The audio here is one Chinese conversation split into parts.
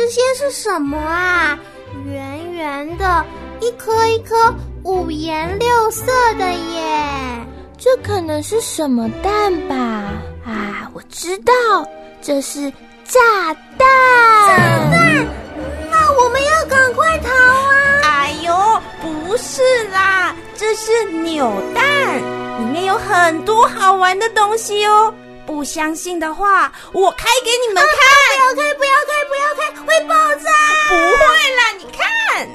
些是什么啊？圆圆的，一颗一颗五颜六色的耶。 这可能是什么蛋吧？啊，我知道，这是炸弹。 炸弹？那我们要赶快逃啊！ 哎呦，不是啦，这是扭蛋，里面有很多好玩的东西哦。不相信的话，我开给你们看。 不要开，会爆炸！ 不会啦，你看。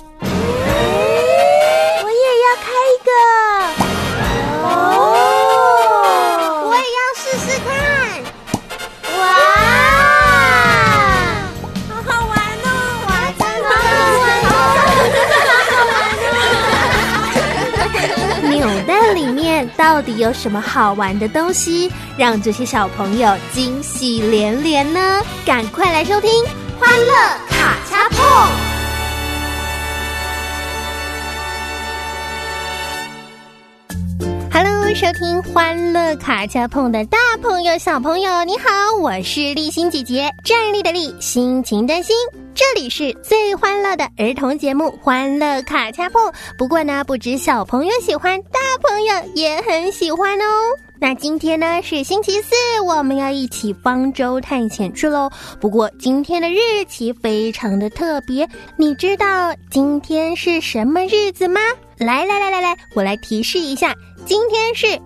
我也要开一个。 我也要试试看。哇， 好好玩哦！ 哇，真的好好玩哦！ 扭蛋里面到底有什么好玩的东西，让这些小朋友惊喜连连呢？赶快来收听《 欢乐卡恰碰》。 Hello， 收听欢乐卡恰碰的大朋友小朋友，你好，我是立心姐姐，站立的立，心情的心。这里是最欢乐的儿童节目《欢乐卡恰碰》，不过呢，不止小朋友喜欢，大朋友也很喜欢哦。那今天呢是星期四，我们要一起方舟探险去咯。不过今天的日期非常的特别，你知道今天是什么日子吗？来，我来提示一下，今天是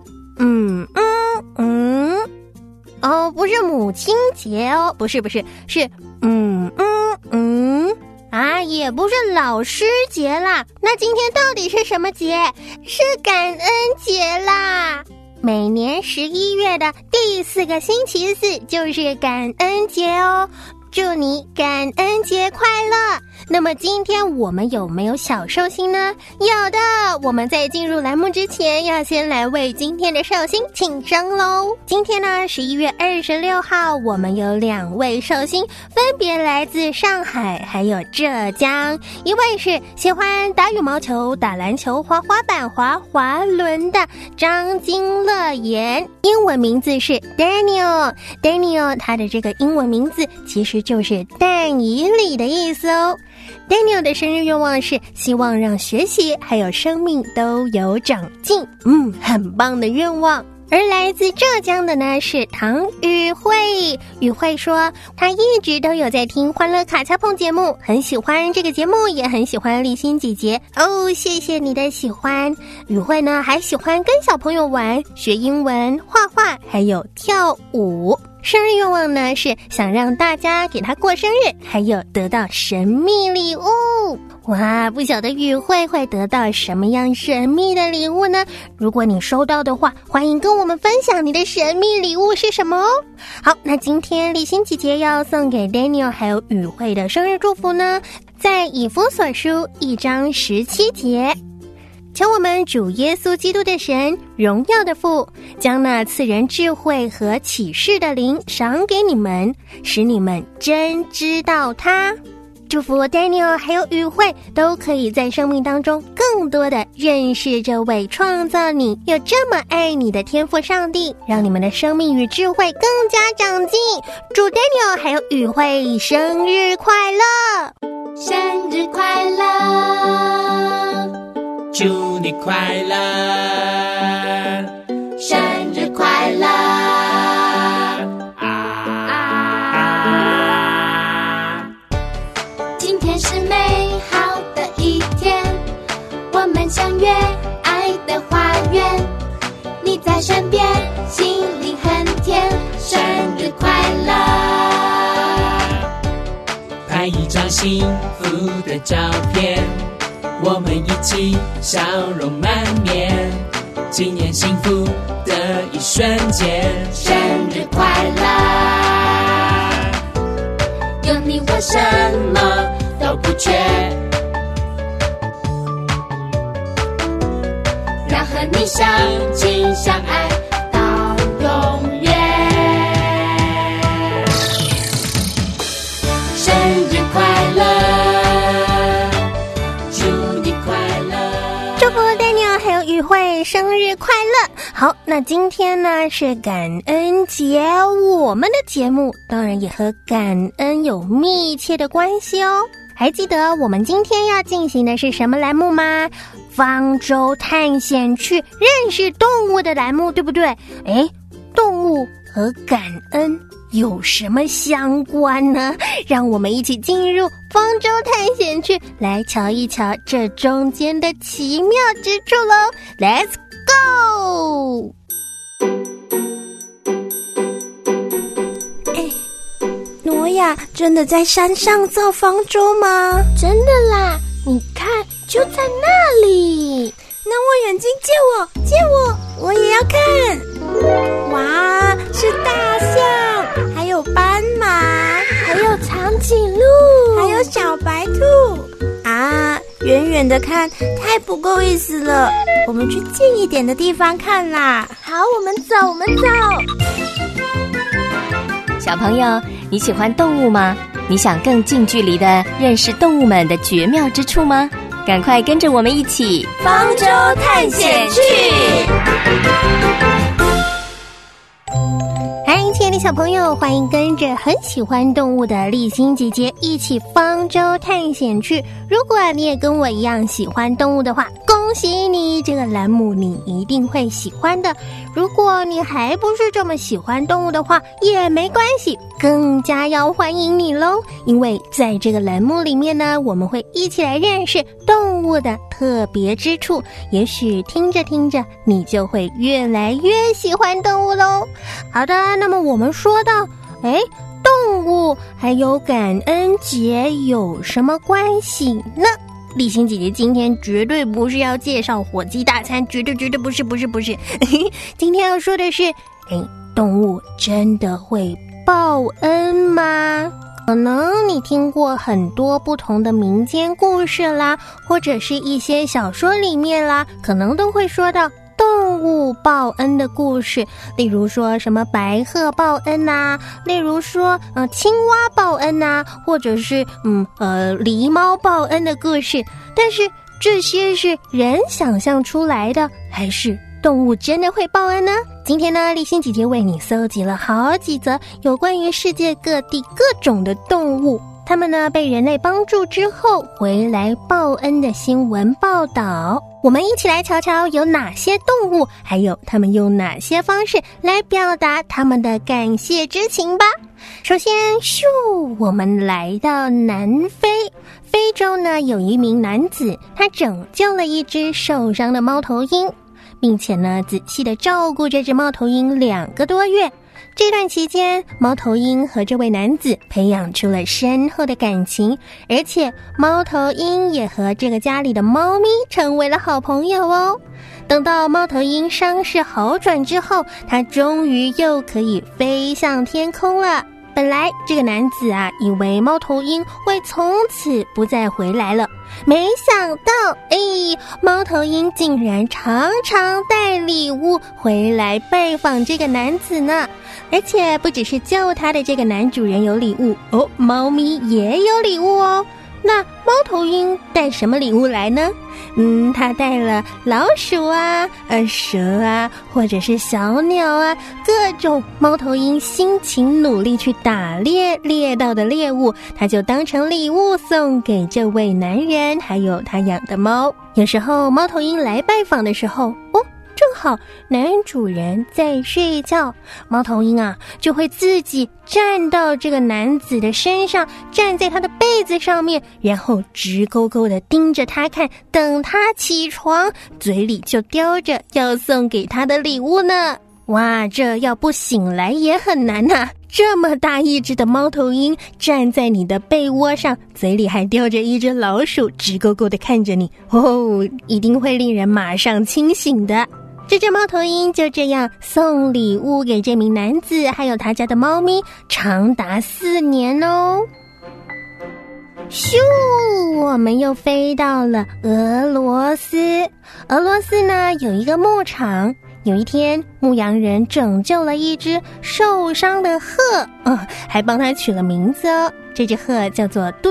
不是母亲节哦，不是，是也不是老师节啦。那今天到底是什么节？是感恩节啦。每年11月的第4个星期四就是感恩节哦。祝你感恩节快乐！那么今天我们有没有小寿星呢？有的，我们在进入栏目之前，要先来为今天的寿星庆生咯。今天呢11月26号，我们有2位寿星，分别来自上海还有浙江。一位是喜欢打羽毛球、打篮球、滑滑板、滑滑轮的张金乐妍，英文名字是 Daniel。 他的这个英文名字其实就是蛋以里的意思哦。Daniel 的生日愿望是希望让学习还有生命都有长进，很棒的愿望。而来自浙江的呢是唐宇慧，宇慧说她一直都有在听欢乐卡恰碰节目，很喜欢这个节目，也很喜欢立心姐姐哦，谢谢你的喜欢。宇慧呢还喜欢跟小朋友玩，学英文、画画还有跳舞。生日愿望呢是想让大家给他过生日，还有得到神秘礼物。哇，不晓得宇慧会得到什么样神秘的礼物呢？如果你收到的话，欢迎跟我们分享你的神秘礼物是什么哦。好，那今天立心姐姐要送给 Daniel 还有宇慧的生日祝福呢，在以弗所书1章17节，求我们主耶稣基督的神，荣耀的父，将那赐人智慧和启示的灵赏给你们，使你们真知道他。祝福 Daniel 还有宇慧都可以在生命当中更多的认识这位创造你又这么爱你的天父上帝，让你们的生命与智慧更加长进。祝 Daniel 还有宇慧生日快乐！ 生日快乐！ 祝你快乐， 生日快乐！今天是美好的一天，我们相约爱的花园，你在身边，心里很甜，生日快乐！ 拍一张幸福的照片，我们一起笑容满面，纪念幸福的一瞬间。 生日快乐！有你我什么都不缺，让和你相亲相爱到永远。生日快乐！ 祝福 Daniel 还有宇慧姐生日快乐！好，那今天呢是感恩节，我们的节目当然也和感恩有密切的关系哦。还记得我们今天要进行的是什么栏目吗？方舟探险去认识动物的栏目，对不对？诶，动物和感恩有什么相关呢？让我们一起进入方舟探险去，来瞧一瞧这中间的奇妙之处咯。 Let's go！ 挪亚真的在山上造方舟吗？ 真的啦，你看就在那里。 那望远镜借我，我也要看。哇，是大象，还有斑马， 还有长颈鹿， 还有小白兔啊！远远的看太不够意思了，我们去近一点的地方看啦。 好，我们走。 小朋友，你喜欢动物吗？你想更近距离的认识动物们的绝妙之处吗？赶快跟着我们一起方舟探险去！ 嗨，亲爱的小朋友，欢迎跟着很喜欢动物的丽欣姐姐一起方舟探险去。如果你也跟我一样喜欢动物的话，恭喜你，这个栏目你一定会喜欢的。如果你还不是这么喜欢动物的话，也没关系，更加要欢迎你咯。因为在这个栏目里面呢，我们会一起来认识动物的特别之处，也许听着听着你就会越来越喜欢动物咯。好的，那么我们说到动物还有感恩节有什么关系呢？丽欣姐姐今天绝对不是要介绍火鸡大餐，绝对不是今天要说的是动物真的会报恩吗？可能你听过很多不同的民间故事啦，或者是一些小说里面啦，可能都会说到动物报恩的故事，例如说什么白鹤报恩啊，例如说青蛙报恩啊，或者是狸猫报恩的故事。但是这些是人想象出来的，还是动物真的会报恩呢？今天呢，丽欣姐姐为你搜集了好几则有关于世界各地各种的动物，它们呢被人类帮助之后回来报恩的新闻报道。我们一起来瞧瞧有哪些动物，还有它们用哪些方式来表达他们的感谢之情吧。首先，我们来到南非。非洲呢有一名男子，他拯救了一只受伤的猫头鹰，并且呢仔细地照顾这只猫头鹰2个多月。这段期间，猫头鹰和这位男子培养出了深厚的感情，而且猫头鹰也和这个家里的猫咪成为了好朋友哦。等到猫头鹰伤势好转之后，它终于又可以飞向天空了。本来这个男子啊，以为猫头鹰会从此不再回来了，没想到猫头鹰竟然常常带礼物回来拜访这个男子呢。而且不只是救他的这个男主人有礼物哦，猫咪也有礼物哦。那猫头鹰带什么礼物来呢？它带了老鼠啊、蛇啊，或者是小鸟啊，各种猫头鹰辛勤努力去打猎猎到的猎物，它就当成礼物送给这位男人，还有他养的猫。有时候猫头鹰来拜访的时候，正好男主人在睡觉，猫头鹰啊就会自己站到这个男子的身上，站在他的被子上面，然后直勾勾地盯着他看，等他起床，嘴里就叼着要送给他的礼物呢。哇，这要不醒来也很难啊，这么大一只的猫头鹰站在你的被窝上，嘴里还叼着一只老鼠，直勾勾地看着你，一定会令人马上清醒的。这只猫头鹰就这样送礼物给这名男子还有他家的猫咪，长达4年哦。我们又飞到了俄罗斯。俄罗斯呢有一个牧场，有一天牧羊人拯救了一只受伤的鹤，还帮他取了名字哦。这只鹤叫做嘟嘟。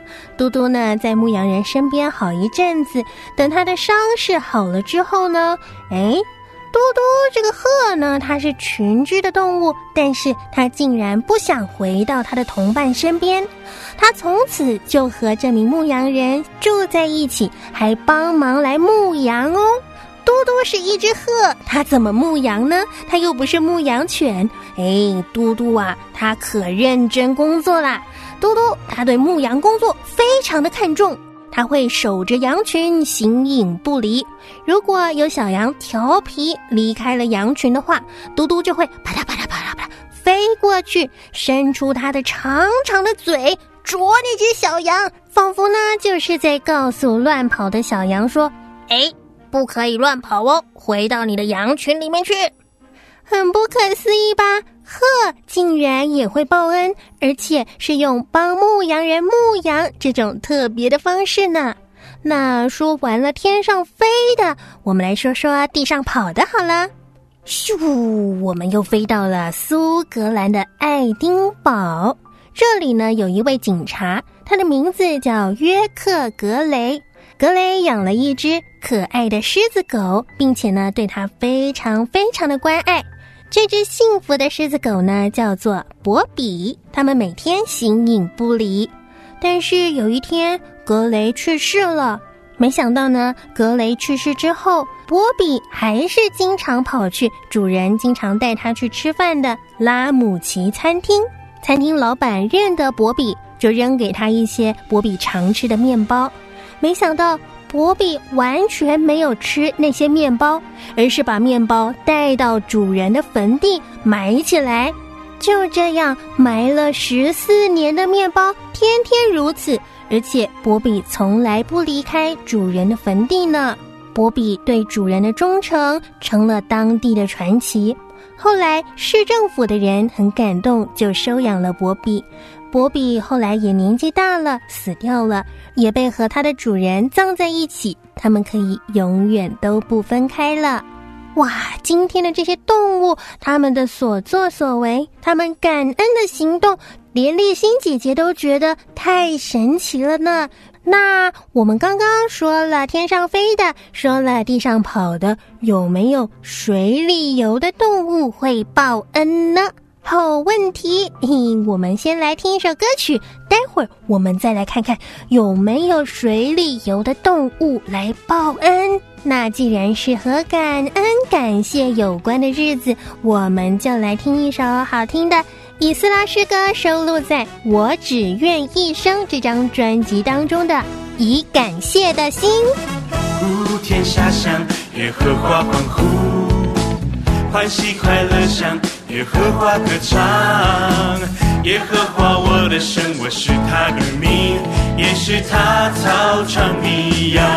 嘟嘟呢，在牧羊人身边好一阵子，等他的伤势好了之后呢，嘟嘟这个鹤呢，它是群居的动物，但是它竟然不想回到它的同伴身边，它从此就和这名牧羊人住在一起，还帮忙来牧羊哦。嘟嘟是一只鹤，它怎么牧羊呢？它又不是牧羊犬。嘟嘟啊，它可认真工作啦。嘟嘟它对牧羊工作非常的看重，它会守着羊群，形影不离。如果有小羊调皮离开了羊群的话，嘟嘟就会啪嗒啪嗒啪嗒啪嗒飞过去，伸出它的长长的嘴啄那只小羊，仿佛呢就是在告诉乱跑的小羊说，不可以乱跑哦，回到你的羊群里面去。很不可思议吧？鹤竟然也会报恩，而且是用帮牧羊人牧羊这种特别的方式呢。那说完了天上飞的，我们来说说地上跑的好了。咻，我们又飞到了苏格兰的爱丁堡。这里呢有一位警察，他的名字叫约克格雷。格雷养了一只可爱的狮子狗，并且呢对它非常非常的关爱。这只幸福的狮子狗呢叫做博比，它们每天形影不离。但是有一天格雷去世了，没想到呢格雷去世之后，博比还是经常跑去主人经常带他去吃饭的拉姆齐餐厅。餐厅老板认得博比，就扔给他一些博比常吃的面包。没想到博比完全没有吃那些面包，而是把面包带到主人的坟地埋起来。就这样埋了14年的面包，天天如此，而且博比从来不离开主人的坟地呢。博比对主人的忠诚成了当地的传奇。后来市政府的人很感动，就收养了博比。博比后来也年纪大了，死掉了，也被和他的主人葬在一起，他们可以永远都不分开了。哇，今天的这些动物，他们的所作所为，他们感恩的行动，连丽欣姐姐都觉得太神奇了呢。那我们刚刚说了天上飞的，说了地上跑的，有没有水里游的动物会报恩呢？好问题，我们先来听一首歌曲，待会儿我们再来看看有没有水里游的动物来报恩。那既然是和感恩感谢有关的日子，我们就来听一首好听的以斯拉诗歌，收录在《我只愿一生》这张专辑当中的《以感谢的心》。 天下向耶和华欢呼，欢喜快乐向耶和华歌唱。耶和华我的神，我是他的名，也是他草场的羊。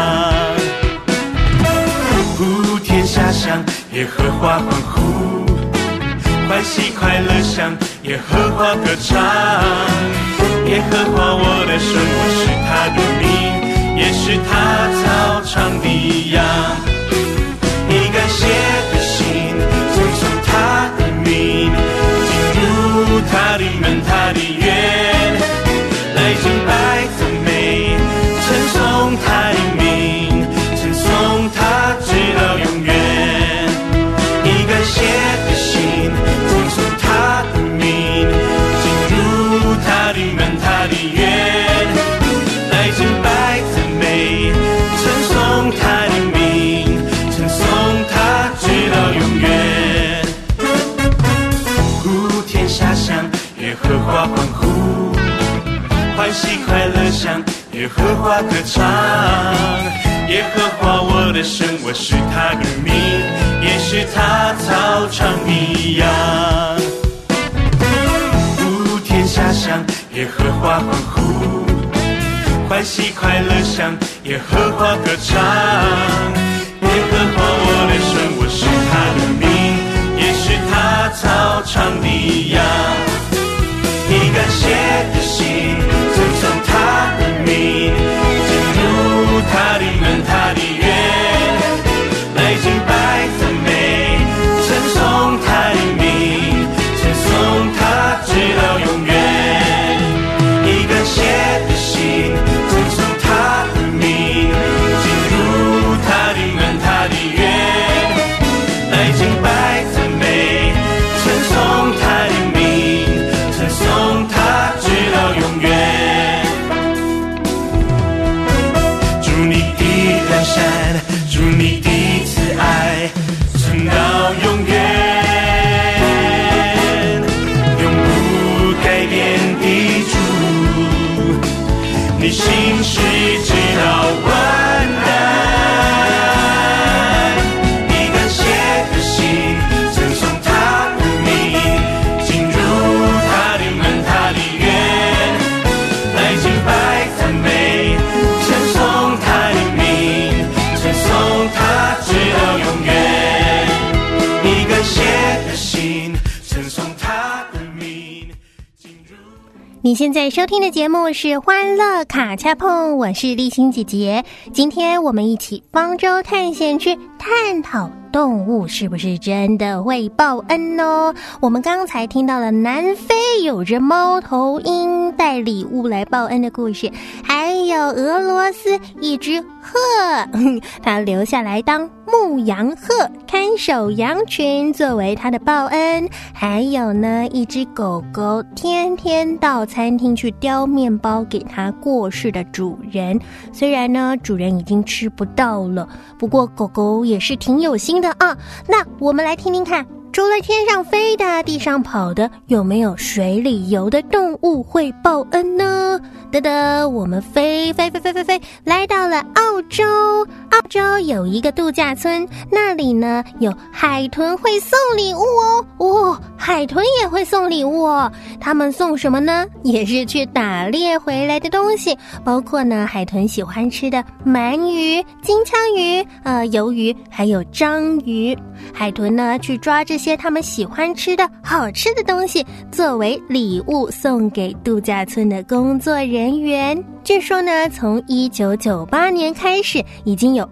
天下向耶和华欢呼，欢喜快乐向耶和华歌唱。耶和华我的神，我是他的名，也是他草场的羊。以感谢的心称颂他的名，进入他的门他的院，来敬拜赞美称颂他的名，称颂他直到永远。以感谢的心称颂他的名，进入他的门他的院，来敬拜赞美称颂他的名，称颂他直到永远。天下向耶和华欢呼，欢喜快乐向耶和华歌唱。耶和华我的神，我是他的名，也是他草场的羊。天下向耶和华欢呼，欢喜快乐向耶和华歌唱。耶和华我的神，我是他的名，也是他草场的羊。以感谢的心称颂他的名，进入他的门他的院，来敬拜赞美称颂他的名，称颂他直到永远。以感谢的心你现在收听的节目是《欢乐卡恰碰》，我是立新姐姐。今天我们一起方舟探险去探讨动物是不是真的会报恩哦。我们刚才听到了南非有着猫头鹰带礼物来报恩的故事，还有俄罗斯一只鹤，它留下来当牧羊鹤，看守羊群作为它的报恩。还有呢，一只狗狗天天到餐厅去叼面包给它过世的主人，虽然呢主人已经吃不到了，不过狗狗也是挺有心的啊。那我们来听听看，除了天上飞的、地上跑的，有没有水里游的动物会报恩呢？噔噔，我们飞，来到了澳洲。澳洲有一个度假村，那里呢有海豚会送礼物哦。海豚也会送礼物哦。他们送什么呢？也是去打猎回来的东西，包括呢海豚喜欢吃的鳗鱼、金枪鱼、鱿鱼，还有章鱼。海豚呢去抓这些他们喜欢吃的好吃的东西，作为礼物送给度假村的工作人员。据说呢，从1998年开始，已经有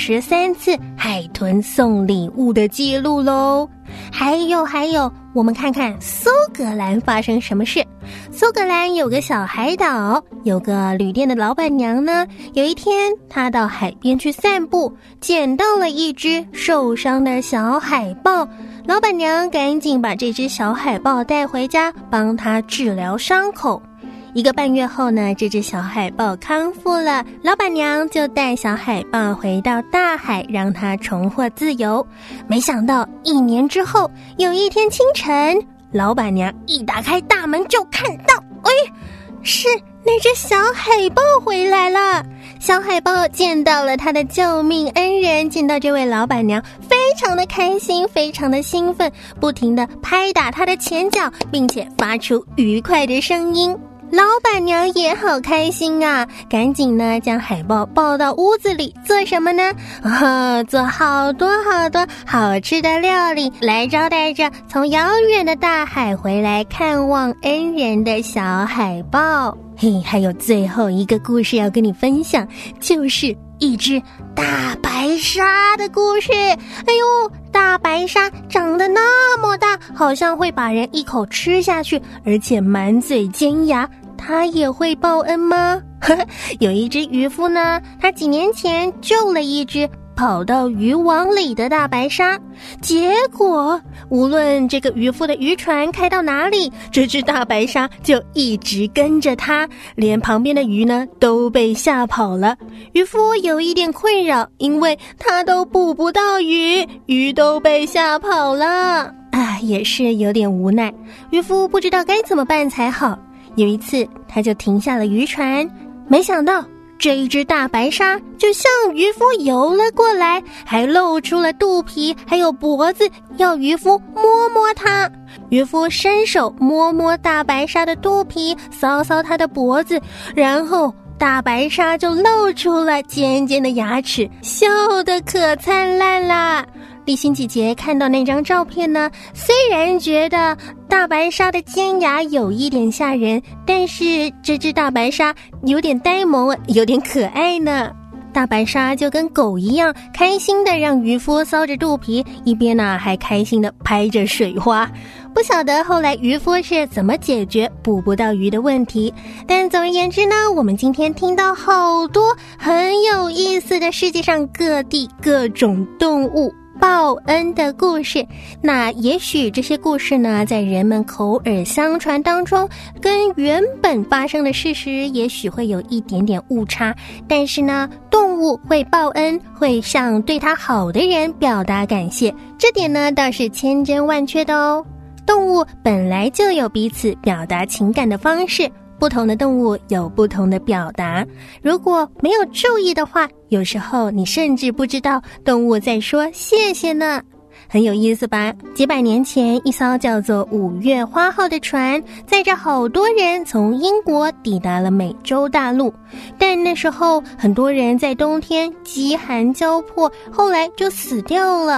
23次海豚送礼物的记录咯。还有，我们看看苏格兰发生什么事。苏格兰有个小海岛，有个旅店的老板娘呢，有一天她到海边去散步，捡到了一只受伤的小海豹。老板娘赶紧把这只小海豹带回家，帮它治疗伤口。1个半月后呢，这只小海豹康复了，老板娘就带小海豹回到大海，让它重获自由。没想到1年之后，有一天清晨，老板娘一打开大门就看到，是那只小海豹回来了。小海豹见到了他的救命恩人，见到这位老板娘非常的开心，非常的兴奋，不停地拍打他的前脚，并且发出愉快的声音。老板娘也好开心啊，赶紧呢将海豹抱到屋子里，做什么呢？做好多好吃的料理，来招待着从遥远的大海回来看望恩人的小海豹。还有最后一个故事要跟你分享，就是一只大白鲨的故事。大白鲨长得那么大，好像会把人一口吃下去，而且满嘴尖牙，它也会报恩吗？有一只渔夫呢，他几年前救了一只跑到渔网里的大白鲨，结果无论这个渔夫的渔船开到哪里，这只大白鲨就一直跟着他，连旁边的鱼呢都被吓跑了。渔夫有一点困扰，因为他都捕不到鱼，鱼都被吓跑了也是有点无奈。渔夫不知道该怎么办才好。有一次他就停下了渔船，没想到这一只大白鲨就向渔夫游了过来，还露出了肚皮还有脖子，要渔夫摸摸它。渔夫伸手摸摸大白鲨的肚皮，搔搔它的脖子，然后大白鲨就露出了尖尖的牙齿，笑得可灿烂啦。立新姐姐看到那张照片呢，虽然觉得大白鲨的尖牙有一点吓人，但是这只大白鲨有点呆萌，有点可爱呢。大白鲨就跟狗一样，开心的让渔夫搔着肚皮，一边呢还开心的拍着水花。不晓得后来渔夫是怎么解决捕不到鱼的问题，但总而言之呢，我们今天听到好多很有意思的世界上各地各种动物报恩的故事。那也许这些故事呢，在人们口耳相传当中，跟原本发生的事实也许会有一点点误差，但是呢，动物会报恩，会向对它好的人表达感谢，这点呢倒是千真万确的哦。动物本来就有彼此表达情感的方式，不同的动物有不同的表达，如果没有注意的话，有时候你甚至不知道动物在说谢谢呢。很有意思吧？几百年前，一艘叫做5月花号的船载着好多人从英国抵达了美洲大陆，但那时候很多人在冬天饥寒交迫，后来就死掉了。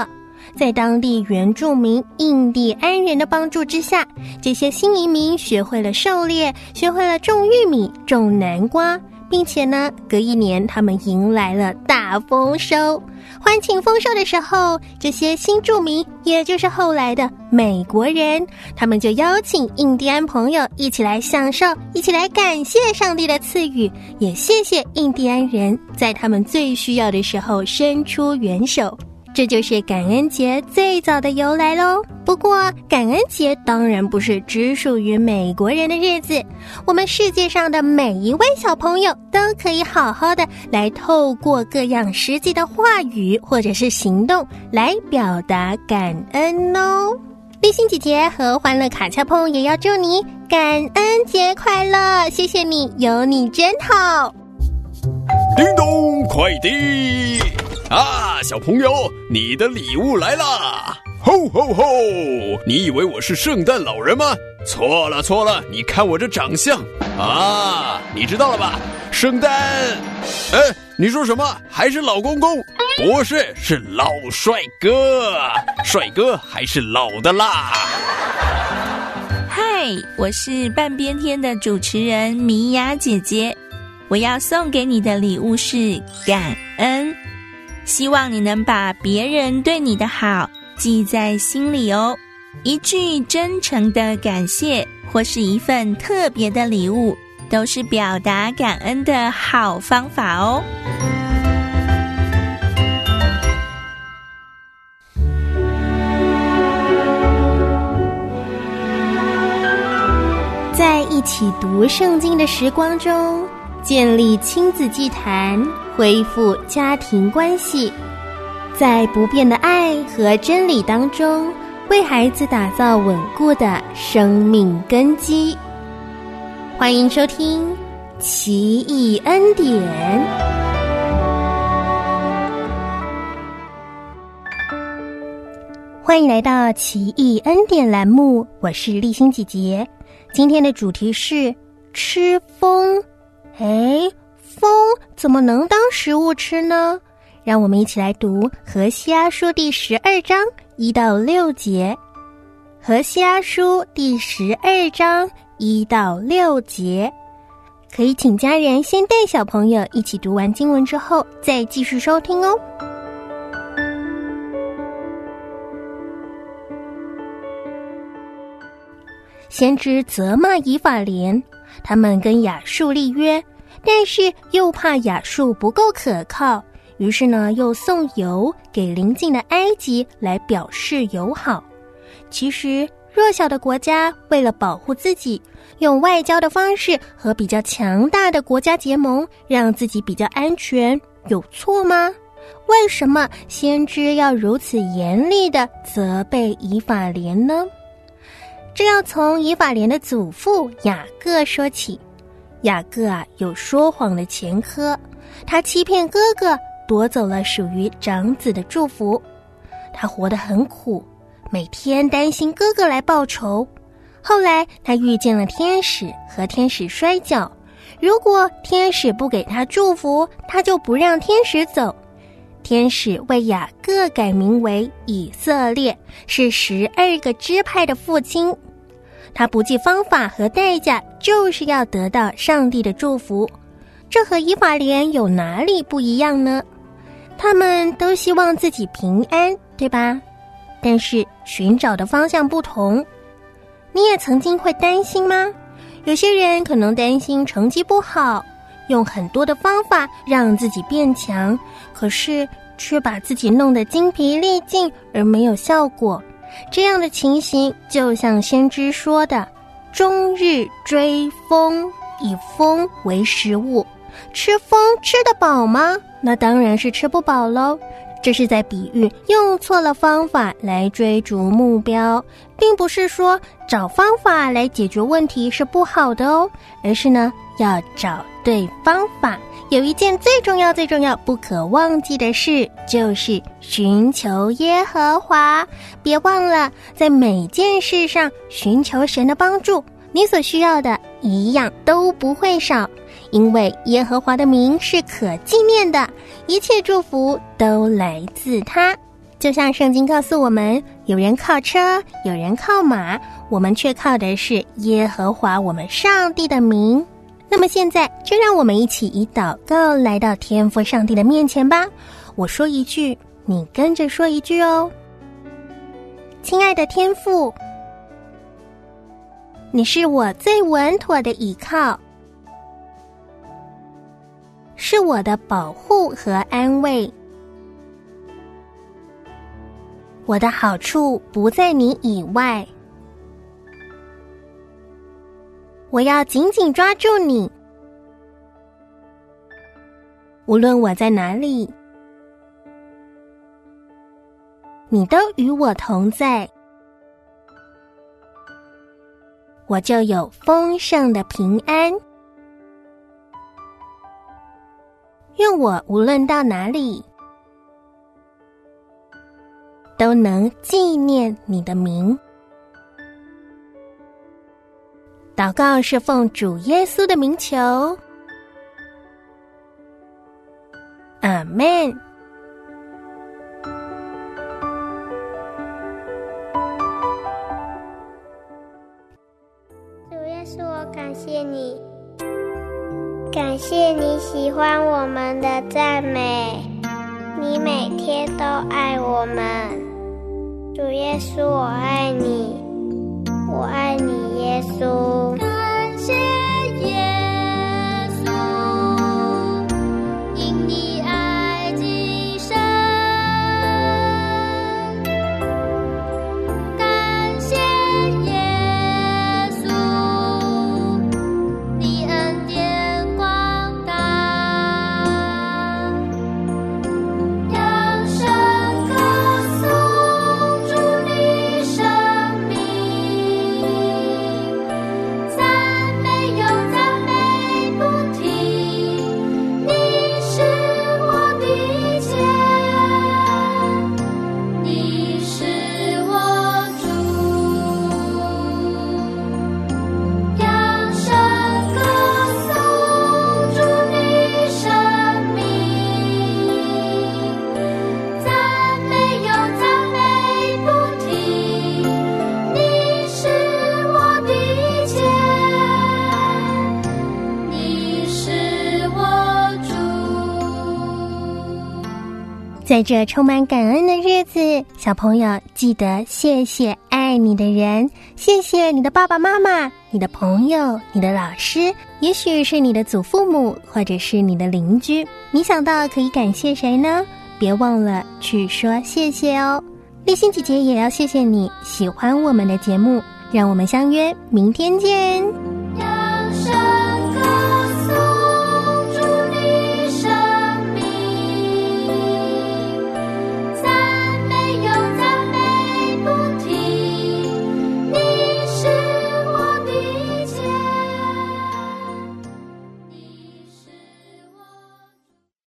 在当地原住民印第安人的帮助之下，这些新移民学会了狩猎，学会了种玉米、种南瓜，并且呢，隔一年他们迎来了大丰收。欢庆丰收的时候，这些新住民，也就是后来的美国人，他们就邀请印第安朋友一起来享受，一起来感谢上帝的赐予，也谢谢印第安人在他们最需要的时候伸出援手。这就是感恩节最早的由来咯。不过感恩节当然不是只属于美国人的日子，我们世界上的每一位小朋友都可以好好的来透过各样实际的话语或者是行动来表达感恩哦。立新姐姐和欢乐卡恰碰也要祝你感恩节快乐，谢谢你，有你真好。 叮咚，快递啊，小朋友，你的礼物来啦！吼吼吼！你以为我是圣诞老人吗？错了错了，你看我这长相啊，你知道了吧？圣诞，你说什么？还是老公公？不是，是老帅哥，帅哥还是老的啦。 嗨，我是半边天的主持人米娅姐姐，我要送给你的礼物是感恩。希望你能把别人对你的好记在心里哦。一句真诚的感谢，或是一份特别的礼物，都是表达感恩的好方法哦。 在一起读圣经的时光中，建立亲子祭坛，恢复家庭关系，在不变的爱和真理当中，为孩子打造稳固的生命根基。欢迎收听奇异恩典。欢迎来到奇异恩典栏目，我是立新姐姐。今天的主题是吃风。风怎么能当食物吃呢？让我们一起来读何西阿书第12章1到6节。何西阿书第12章1到6节，可以请家人先带小朋友一起读完经文之后，再继续收听哦。先知责骂以法莲，他们跟亚述立约，但是又怕亚述不够可靠，于是呢，又送油给邻近的埃及来表示友好。其实弱小的国家为了保护自己，用外交的方式和比较强大的国家结盟，让自己比较安全，有错吗？为什么先知要如此严厉地责备以法莲呢？这要从以法莲的祖父雅各说起。雅各有说谎的前科，他欺骗哥哥，夺走了属于长子的祝福。他活得很苦，每天担心哥哥来报仇。后来他遇见了天使，和天使摔跤，如果天使不给他祝福，他就不让天使走。天使为雅各改名为以色列，是12个支派的父亲。他不计方法和代价，就是要得到上帝的祝福。这和以法莲有哪里不一样呢？他们都希望自己平安，对吧？但是寻找的方向不同。你也曾经会担心吗？有些人可能担心成绩不好，用很多的方法让自己变强，可是却把自己弄得精疲力尽而没有效果。这样的情形就像先知说的，终日追风，以风为食物。吃风吃得饱吗？那当然是吃不饱咯。这是在比喻用错了方法来追逐目标，并不是说找方法来解决问题是不好的哦，而是呢，要找对方法。有一件最重要不可忘记的事，就是寻求耶和华。别忘了在每件事上寻求神的帮助，你所需要的一样都不会少，因为耶和华的名是可纪念的，一切祝福都来自他。 就像圣经告诉我们，有人靠车，有人靠马，我们却靠的是耶和华我们上帝的名。那么现在就让我们一起以祷告来到天父上帝的面前吧。我说一句，你跟着说一句哦。亲爱的天父，你是我最稳妥的依靠，是我的保护和安慰。我的好处不在你以外，我要紧紧抓住你，无论我在哪里，你都与我同在，我就有丰盛的平安。愿我无论到哪里，都能纪念你的名。祷告是奉主耶稣的名求，阿们。 主耶稣，我感谢你，感谢你喜欢我们的赞美，你每天都爱我们。主耶稣，我爱你，我爱你，耶稣。 感谢耶稣，因你爱极深。感谢耶稣，你恩典广大。扬声歌颂主你生命，赞美又赞美不停。你是我的一切，你是我主。扬声歌颂主你生命，赞美又赞美不停。你是我的一切，你是我主。 在这充满感恩的日子，小朋友记得谢谢爱你的人，谢谢你的爸爸妈妈，你的朋友，你的老师，也许是你的祖父母，或者是你的邻居。你想到可以感谢谁呢？别忘了去说谢谢哦。立心姐姐也要谢谢你喜欢我们的节目，让我们相约明天见。